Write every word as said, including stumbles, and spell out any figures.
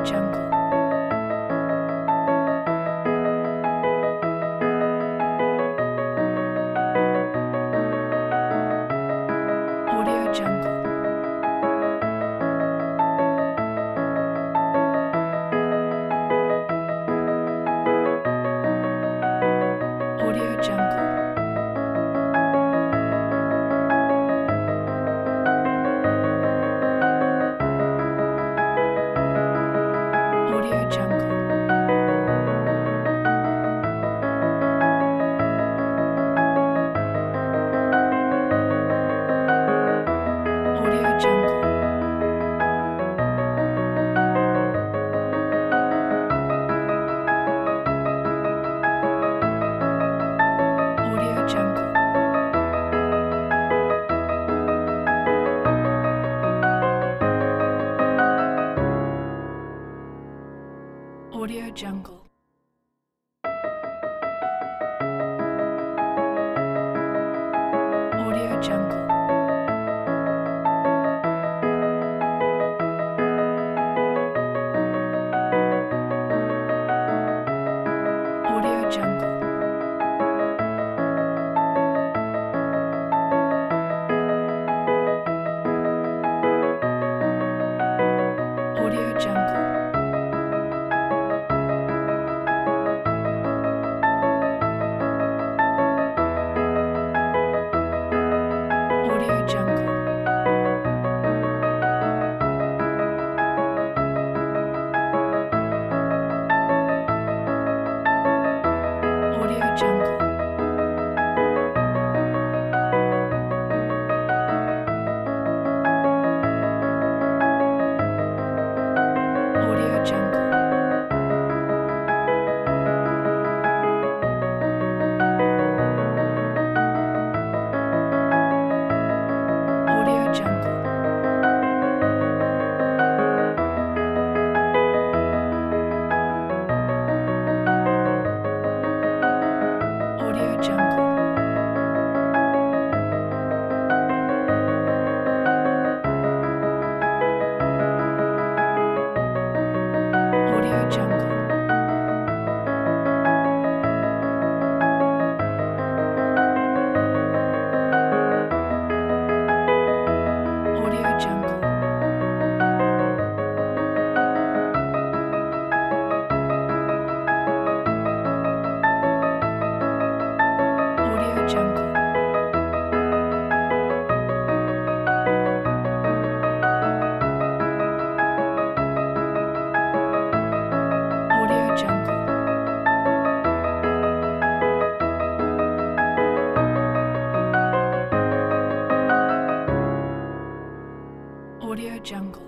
Jungle. Audio Jungle. Audio Jungle. Audio Jungle. Audio Jungle. Audio Jungle. Audio Jungle. Audio Jungle. Audio Jungle. Audio Jungle. Audio Jungle. Audio Jungle. Audio Jungle. Audio Jungle. Audio Jungle. Audio Jungle. Audio Jungle. Audio Jungle. Audio Jungle. Audio Jungle.